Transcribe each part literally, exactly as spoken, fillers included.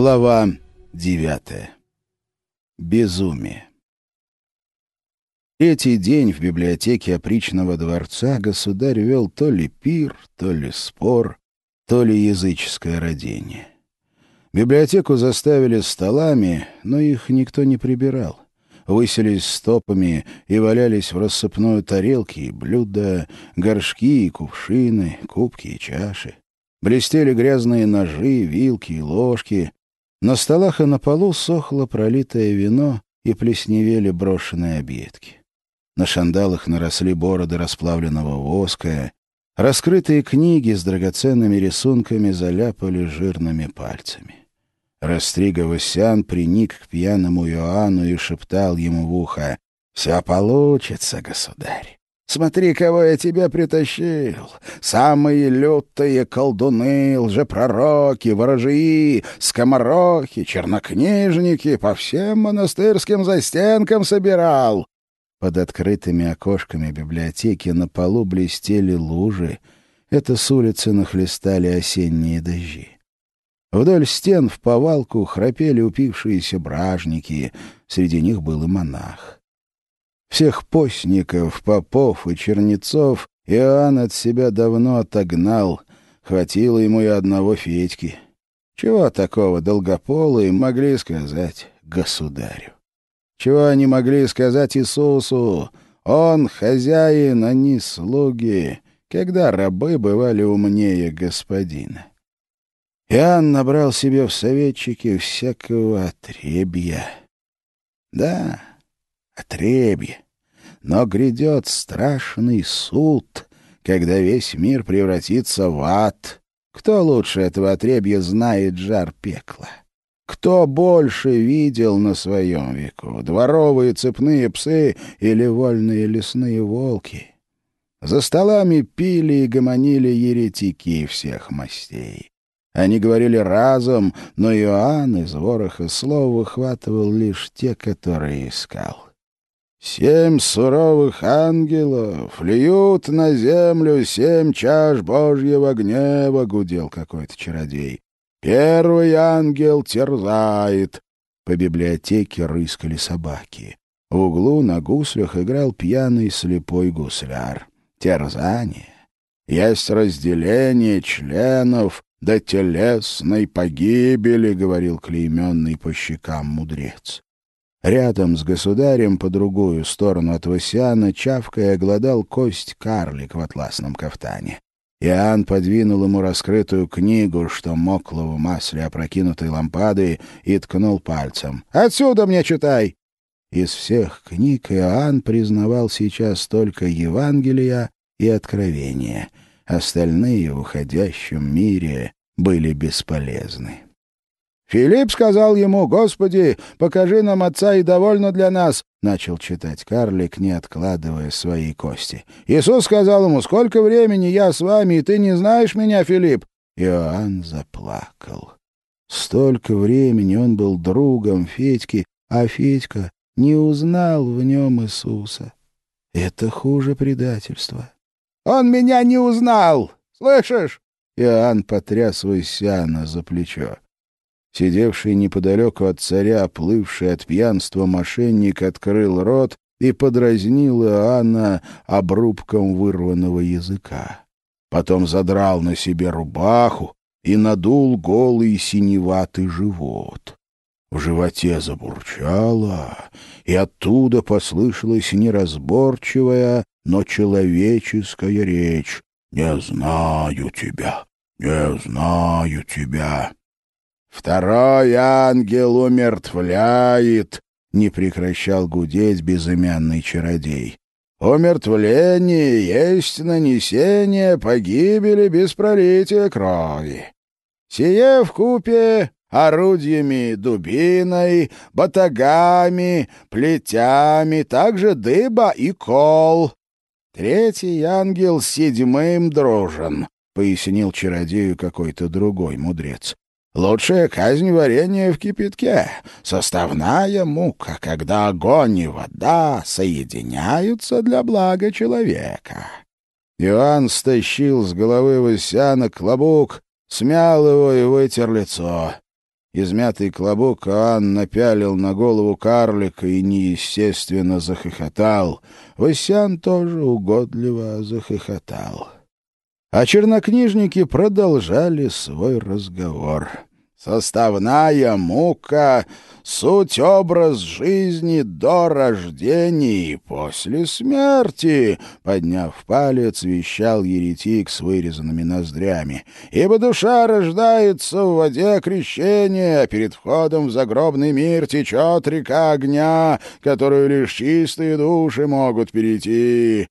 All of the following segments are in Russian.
Глава девятая. Безумие. Третий день в библиотеке опричного дворца государь вел то ли пир, то ли спор, то ли языческое родение. Библиотеку заставили столами, но их никто не прибирал. Высились стопами и валялись в рассыпную тарелки и блюда, горшки и кувшины, кубки и чаши. Блестели грязные ножи, вилки и ложки. На столах и на полу сохло пролитое вино и плесневели брошенные объедки. На шандалах наросли бороды расплавленного воска. Раскрытые книги с драгоценными рисунками заляпали жирными пальцами. Растрига Васян приник к пьяному Иоанну и шептал ему в ухо: «Все получится, государь. Смотри, кого я тебе притащил. Самые лютые колдуны, лжепророки, ворожии, скоморохи, чернокнижники по всем монастырским застенкам собирал». Под открытыми окошками библиотеки на полу блестели лужи. Это с улицы нахлестали осенние дожди. Вдоль стен в повалку храпели упившиеся бражники. Среди них был и монах. Всех постников, попов и чернецов Иоанн от себя давно отогнал. Хватило ему и одного Федьки. Чего такого долгополые могли сказать государю? Чего они могли сказать Иисусу? Он хозяин, они слуги. Когда рабы бывали умнее господина? Иоанн набрал себе в советчики всякого отребья. Да, отребье. Но грядет страшный суд, когда весь мир превратится в ад. Кто лучше этого отребья знает жар пекла? Кто больше видел на своем веку? Дворовые цепные псы или вольные лесные волки? За столами пили и гомонили еретики всех мастей. Они говорили разом, но Иоанн из вороха слов выхватывал лишь те, которые искал. «Семь суровых ангелов льют на землю семь чаш Божьего гнева», — гудел какой-то чародей. «Первый ангел терзает». По библиотеке рыскали собаки. В углу на гуслях играл пьяный слепой гусляр. Терзание. Есть разделение членов до телесной погибели, — говорил клейменный по щекам мудрец. Рядом с государем, по другую сторону от Васяна, чавкая, глодал кость карлик в атласном кафтане. Иоанн подвинул ему раскрытую книгу, что мокло в масле опрокинутой лампады, и ткнул пальцем. «Отсюда мне читай!» Из всех книг Иоанн признавал сейчас только Евангелия и Откровения. Остальные в уходящем мире были бесполезны. «Филипп сказал ему: Господи, покажи нам отца, и довольно для нас», — начал читать карлик, не откладывая свои кости. «Иисус сказал ему: сколько времени я с вами, и ты не знаешь меня, Филипп?» Иоанн заплакал. Столько времени он был другом Федьки, а Федька не узнал в нем Иисуса. Это хуже предательства. «Он меня не узнал! Слышишь?» Иоанн потряс Васяна за плечо. Сидевший неподалеку от царя, оплывший от пьянства мошенник, открыл рот и подразнил Иоанна обрубком вырванного языка. Потом задрал на себе рубаху и надул голый синеватый живот. В животе забурчало, и оттуда послышалась неразборчивая, но человеческая речь. «Не знаю тебя, не знаю тебя». «Второй ангел умертвляет», — не прекращал гудеть безымянный чародей. «Умертвление есть нанесение погибели без пролития крови. Сие вкупе орудиями дубиной, батагами, плетями, также дыба и кол. Третий ангел с седьмым дружен», — пояснил чародею какой-то другой мудрец. «Лучшая казнь варенья в кипятке, составная мука, когда огонь и вода соединяются для блага человека». Иоанн стащил с головы Васяна клобук, смял его и вытер лицо. Измятый клобук Иоанн напялил на голову карлика и неестественно захохотал. Васян тоже угодливо захохотал. А чернокнижники продолжали свой разговор. «Составная мука — суть образ жизни до рождения и после смерти», — подняв палец, вещал еретик с вырезанными ноздрями. «Ибо душа рождается в воде крещения, а перед входом в загробный мир течет река огня, которую лишь чистые души могут перейти.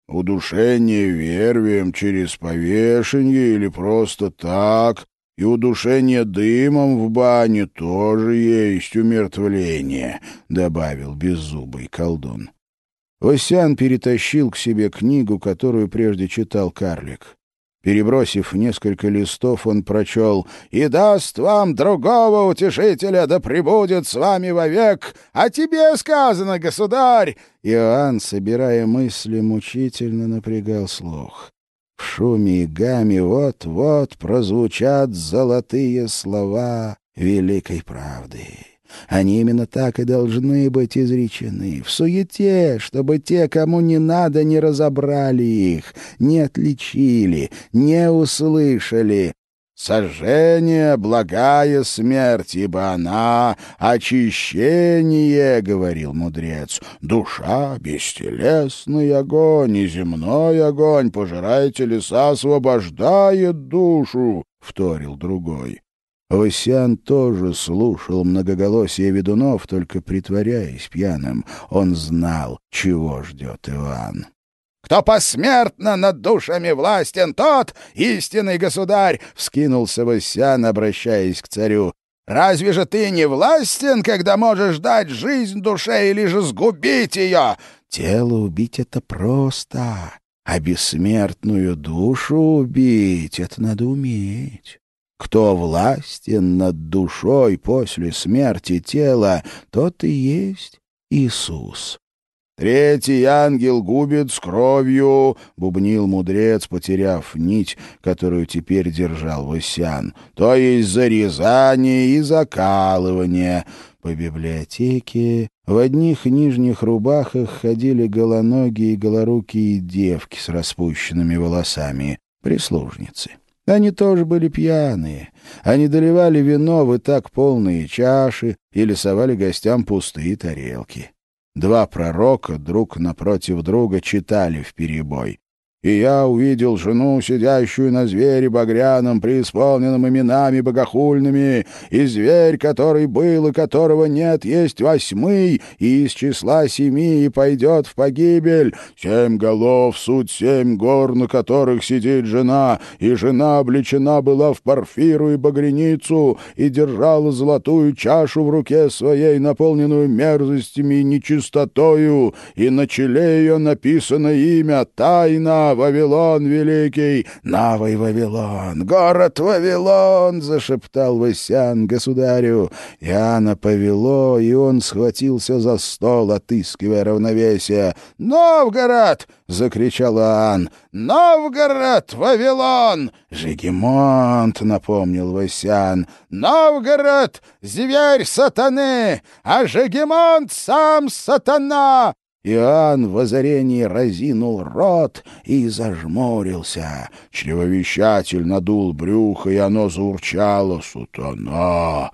Удушение вервием через повешение или просто так, и удушение дымом в бане тоже есть умертвление», — добавил беззубый колдун. Васян перетащил к себе книгу, которую прежде читал карлик. Перебросив несколько листов, он прочел: «И даст вам другого утешителя, да пребудет с вами вовек, а тебе сказано, государь!» Иоанн, собирая мысли, мучительно напрягал слух. В шуме и гаме вот-вот прозвучат золотые слова великой правды. Они именно так и должны быть изречены, в суете, чтобы те, кому не надо, не разобрали их, не отличили, не услышали. «Сожжение — благая смерть, ибо она — очищение, — говорил мудрец. Душа — бестелесный огонь, и земной огонь, пожирая телеса, освобождает душу, — вторил другой». Васян тоже слушал многоголосие ведунов, только притворяясь пьяным. Он знал, чего ждет Иоанн. «Кто посмертно над душами властен, тот истинный государь!» — вскинулся Васян, обращаясь к царю. «Разве же ты не властен, когда можешь дать жизнь душе или же сгубить ее?» «Тело убить — это просто, а бессмертную душу убить — это надо уметь. Кто властен над душой после смерти тела, тот и есть Иисус». «Третий ангел губит с кровью», — бубнил мудрец, потеряв нить, которую теперь держал Васян, «то есть зарезание и закалывание». По библиотеке в одних нижних рубахах ходили голоногие и голорукие девки с распущенными волосами, прислужницы. Они тоже были пьяные. Они доливали вино в и так полные чаши или совали гостям пустые тарелки. Два пророка друг напротив друга читали вперебой. «И я увидел жену, сидящую на звере багряном, преисполненном именами богохульными, и зверь, который был и которого нет, есть восьмый, и из числа семи и пойдет в погибель. Семь голов — суть семь гор, на которых сидит жена, и жена облечена была в парфиру и багряницу, и держала золотую чашу в руке своей, наполненную мерзостями и нечистотою, и на челе ее написано имя «Тайна, Вавилон великий». «Новый Вавилон, город Вавилон!» — зашептал Васян государю. Иоанна повело, и он схватился за стол, отыскивая равновесие. «Новгород!» — закричал Иоанн. «Новгород, Вавилон!» «Жегемонт!» — напомнил Васян. «Новгород — зверь сатаны, а Жегемонт — сам сатана!» Иоанн в озарении разинул рот и зажмурился. Чревовещатель надул брюхо, и оно заурчало: «Сатана!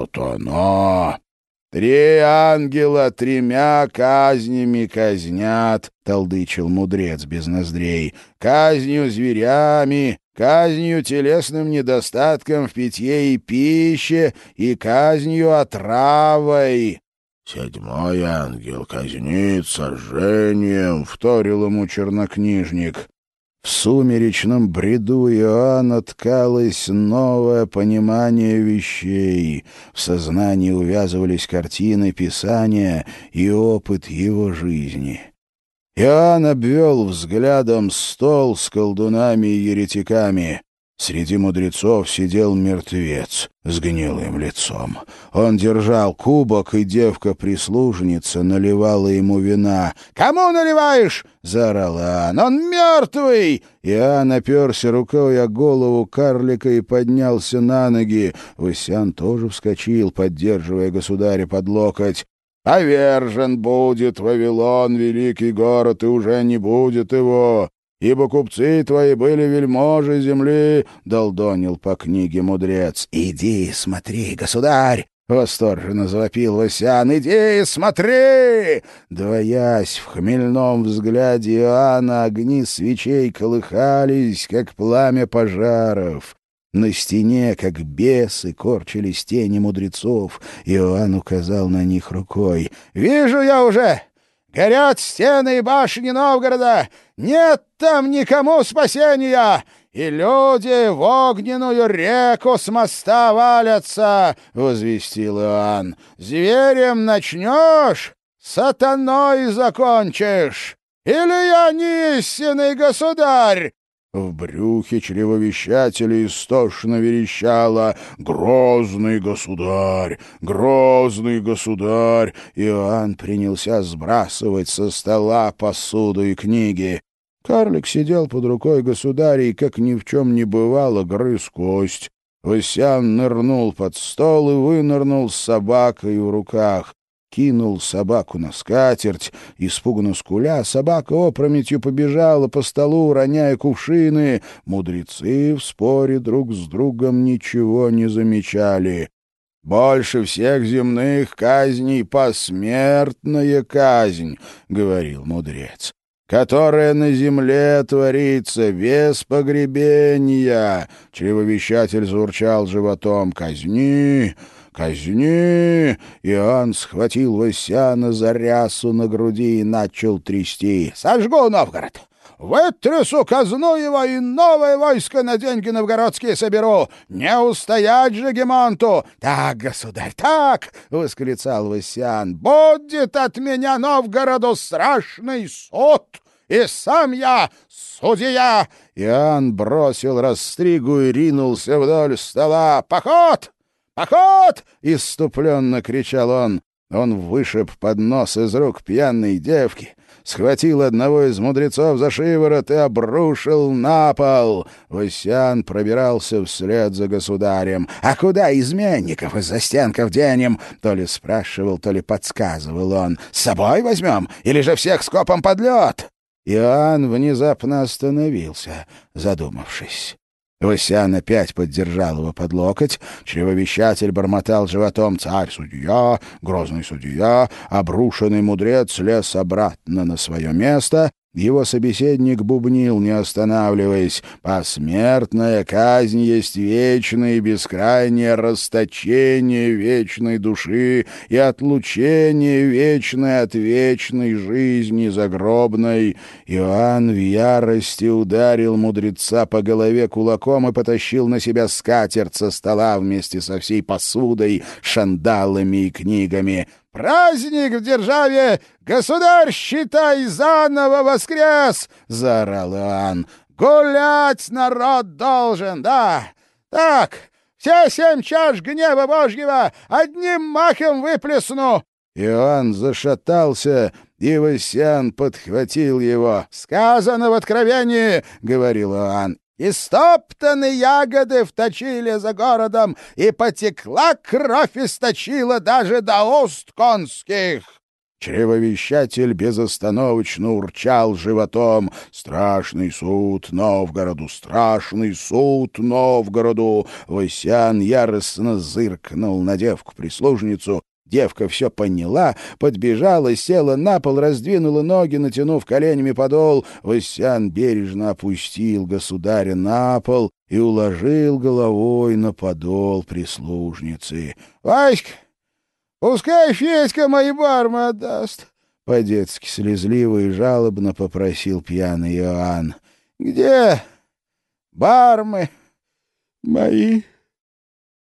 Сатана!» «Три ангела тремя казнями казнят», — толдычил мудрец без ноздрей, «казнью зверями, казнью телесным недостатком в питье и пище и казнью отравой». «Седьмой ангел казнит сожжением», — вторил ему чернокнижник. В сумеречном бреду Иоанна ткалось новое понимание вещей. В сознании увязывались картины Писания и опыт его жизни. Иоанн обвел взглядом стол с колдунами и еретиками. Среди мудрецов сидел мертвец с гнилым лицом. Он держал кубок, и девка-прислужница наливала ему вина. «Кому наливаешь?» — заорал Иоанн. «Он мертвый!» Иоанн оперся рукой о голову карлика и поднялся на ноги. Васян тоже вскочил, поддерживая государя под локоть. «Повержен будет Вавилон, великий город, и уже не будет его. Ибо купцы твои были вельможи земли», — долдонил по книге мудрец. «Иди, смотри, государь!» — восторженно завопил Васян. «Иди, смотри!» Двоясь в хмельном взгляде Иоанна, огни свечей колыхались, как пламя пожаров. На стене, как бесы, корчились тени мудрецов. Иоанн указал на них рукой. «Вижу я уже! Горят стены и башни Новгорода! Нет там никому спасения! И люди в огненную реку с моста валятся!» — возвестил Иоанн. «Зверем начнешь, сатаной закончишь! Или я не истинный государь?» В брюхе чревовещателя истошно верещало: «Грозный государь! Грозный государь!» Иоанн принялся сбрасывать со стола посуду и книги. Карлик сидел под рукой государя и, как ни в чем не бывало, грыз кость. Васян нырнул под стол и вынырнул с собакой в руках. Кинул собаку на скатерть. Испуганно скуля, собака опрометью побежала по столу, роняя кувшины. Мудрецы в споре друг с другом ничего не замечали. «Больше всех земных казней посмертная казнь», — говорил мудрец, «которая на земле творится без погребения». Чревовещатель заурчал животом: «Казни! Казни!» Иоанн схватил Васяна за рясу на груди и начал трясти. «Сожгу Новгород! Вытрясу казну его и новое войско на деньги новгородские соберу! Не устоять же Гемонту!» «Так, государь, так!» — восклицал Васян. «Будет от меня Новгороду страшный суд! И сам я судья!» Иоанн бросил растригу и ринулся вдоль стола. «Поход! Поход!» — исступленно кричал он. Он вышиб поднос из рук пьяной девки, схватил одного из мудрецов за шиворот и обрушил на пол. Васян пробирался вслед за государем. «А куда изменников из застенков денем?» — то ли спрашивал, то ли подсказывал он. «С собой возьмем? Или же всех скопом под лед?» Иоанн внезапно остановился, задумавшись. Васян опять поддержал его под локоть. Чревовещатель бормотал животом: «Царь-судья, грозный судья». Обрушенный мудрец лез обратно на свое место. Его собеседник бубнил, не останавливаясь: «Посмертная казнь есть вечное и бескрайнее расточение вечной души и отлучение вечное от вечной жизни загробной». Иоанн в ярости ударил мудреца по голове кулаком и потащил на себя скатерть со стола вместе со всей посудой, шандалами и книгами. «Праздник в державе! Государь, считай, заново воскрес!» — заорал Иоанн. «Гулять народ должен, да! Так, все семь чаш гнева Божьего одним махом выплесну!» Иоанн зашатался, и Васян подхватил его. «Сказано в Откровении, — говорил Иоанн, — истоптаны ягоды вточили за городом, и потекла кровь источила даже до уст конских». Чревовещатель безостановочно урчал животом: «Страшный суд Новгороду! Страшный суд Новгороду!» Васян яростно зыркнул на девку-прислужницу. Девка все поняла, подбежала, села на пол, раздвинула ноги, натянув коленями подол. Васян бережно опустил государя на пол и уложил головой на подол прислужницы. «Васька, пускай Федька мои бармы отдаст!» — по-детски слезливо и жалобно попросил пьяный Иоанн. «Где бармы мои?»